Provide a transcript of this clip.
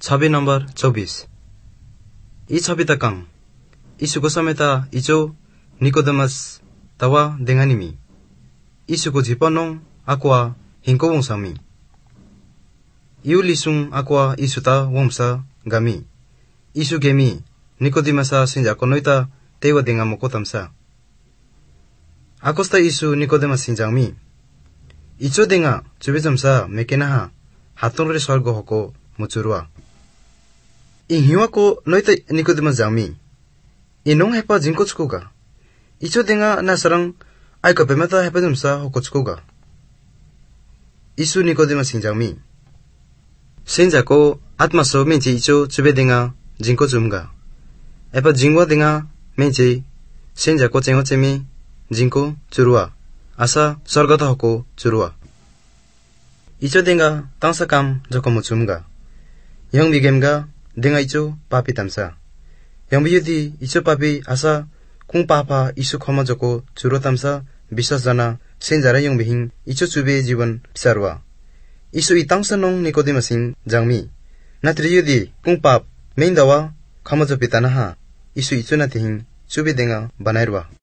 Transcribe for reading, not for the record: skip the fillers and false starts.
छवि number 24। यी छवि तकङ यीशुको समेता इचो Nicodemus tawa denganimi isuko jipanong akwa hingko wongsami iu lisung akwa isuta wongsa gami isu gemi nikodemasa sinjako noita tewa dengamoko tamsa akosta isu nikodemas sinjangmi icho denga chubejamsa mekenaha hatonre swargo hoko muchurwa inhiwa ko noita nikodemas jangmi inong hepa jingko chukoga icho denga nasarang aiko pemata hepadumsa hokochkoga isu nikodemas sinjangmi senjako atmaso menche icho chube denga jingko chumga epa jingwa denga menche senjako chengo chemi jingko churwa asa sorgata hoko churwa icho denga tangsa kam jokomu chumga yang bigemga denga icho papi tamsa yang biyudi icho papi asa kung papa isu khoma joko churo tamsa biswas jana senjara yang bihing icho chube jiban pisarwa isu itang sanong nikodemasing jangmi natri yudi kung pap main dawa khama jo pitana ha isu icho na tihing chube denga banairwa